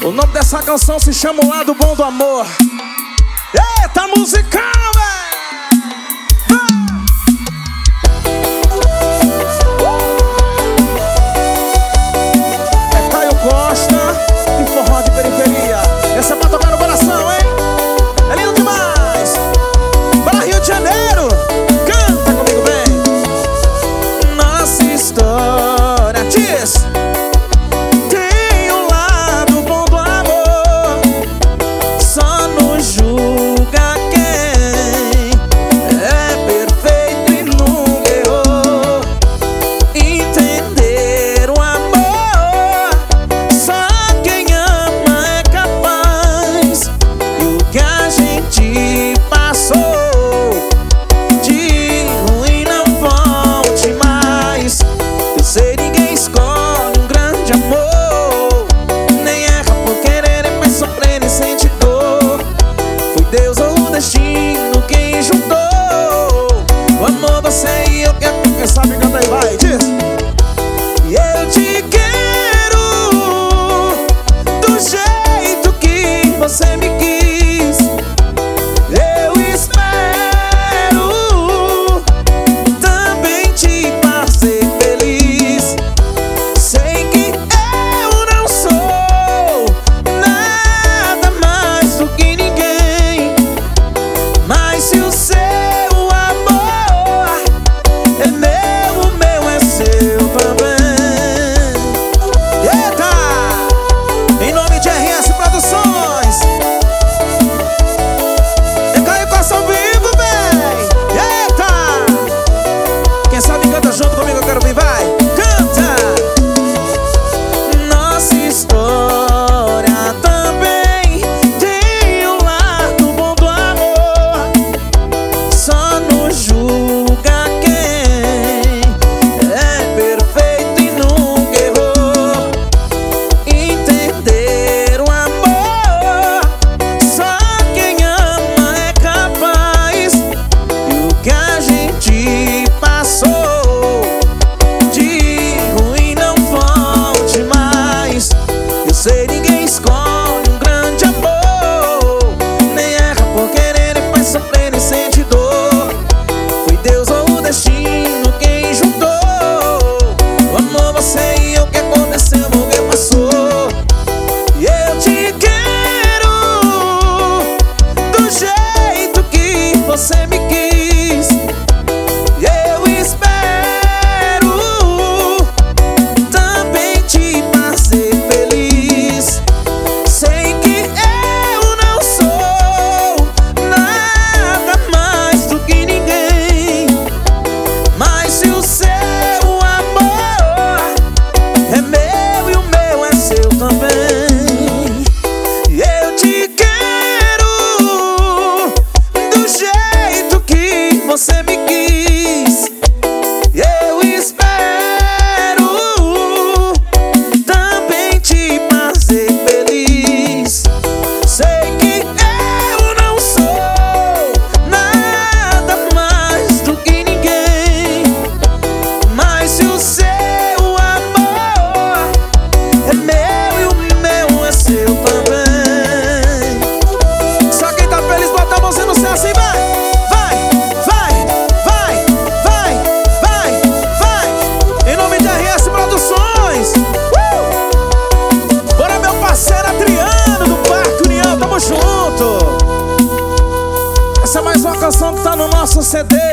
O nome dessa canção se chama O Lado Bom do Amor. Eita, musicão, velho! É Caio Costa e forró de periferia. Essa é pra tocar no coração, hein? É lindo demais! Para Rio de Janeiro! Canta comigo, bem! Nossa história diz: Deus ou o destino quem juntou o amor, você e eu. Quem sabe canta aí, vai, diz: e eu te quero do jeito que você me quis. Eu espero também te fazer feliz. Sei que eu não sou nada mais do que ninguém, mas se o seu amor é meu, o meu é seu também. Eita! Em nome de RS Produções, é Caio Costa ao vivo, véi! Eita! Quem sabe canta junto comigo, eu quero vir, vai! Canta! Nossa história também tem um lado bom do amor. Só nos julga quem é perfeito e nunca errou. Entender o amor, só quem ama é capaz. E o que a gente passou de ruim não volte mais. Eu sei, ninguém escolhe um grande amor, nem erra por querer e faz sofrer e sente dor. Foi Deus ou o destino quem juntou o amor, você e eu. Que aconteceu, morreu, passou. E eu te quero do jeito que você me quis. Eu espero também te fazer feliz. Sei que eu não sou nada mais do que ninguém, mas se o seu amor é meu e o meu é seu também. Eu te quero do jeito que você me quis. Eu espero também te fazer feliz. Sei que eu não sou nada mais do que ninguém, mas se o seu amor é meu e o meu é seu também. Só quem tá feliz bota a mãozinha no céu assim, vai! Vai, vai, vai, vai, vai, vai! Em nome de RS Produções, bora, meu parceiro Adriano do Parque União, tamo junto! Essa é mais uma canção que tá no nosso CD.